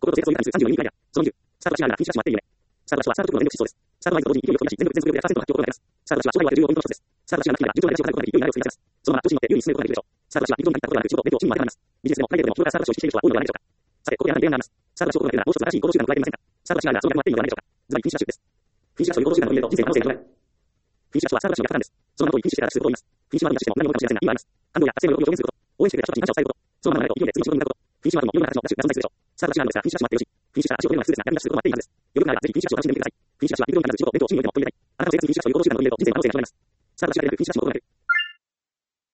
と生活を豊かにする34人くらいだ。その20、スタートダッシュがあるなら、フィーチャーシュもあっていいよね。スタートダッシュはスタート直後の全部必須そうです。スタートアイズと同時に勢いを取り出し、全部全速力で100%の発表を行います。スタートダッシュは将来は重要ポイントの一つです。スタートダッシュがなくていいなら、順調な話を考えることができるようになるを積み上げます。そのまま調子に乗って優位に進めることができるでしょう。スタートダッシュは日本に行ったことがなく、仕事、勉強、チームも当てはまります。ビジネスでもプライベートでも日頃からスタートダッシュを意識している人は多いのではないでしょうか。さて、ここであなたに提案があります。さて、ここであなたに提案があります。スタートダッシュを行うことができるようになる質問があっていいのではないでしょうか。スタートダッシュがあるなら、そのまま待っていいのではないでしょうか。ズバリフィーチャーシュです。フィーチャーシュを有効習慣と入れると人生が可能性が広がる。フィーチャーシュはスタートダッシュの逆パターンです。その名の通り、フィーチャーしてからすることを言います。フィーチャーは何を表現しても何もかもしれませんが、今あります。感動や達成の喜びを表現すること。応援してくれた人たちに何かを伝えること。そのままの内容をいいようで次に仕事に向かうこと。フィーチャーはともいろんな形のダッシュが存在するでしょう。スタートダッシュがあるのですが、フィーチャーシュは待ってほしい。フィーチャーから足を取るような全てな役立ちすることを待っていいはずです。余力があればぜひフィーチャーシュを楽しんでみてください。フィーチャーシュは陸上に限らず仕事、勉強、チームにおいても取り入れたい。あなたの生活にフィーチャーシュを有効習慣と取り入れると人生が可能性が広がります。スタートダッシュがあるフィーチャーシュを行う。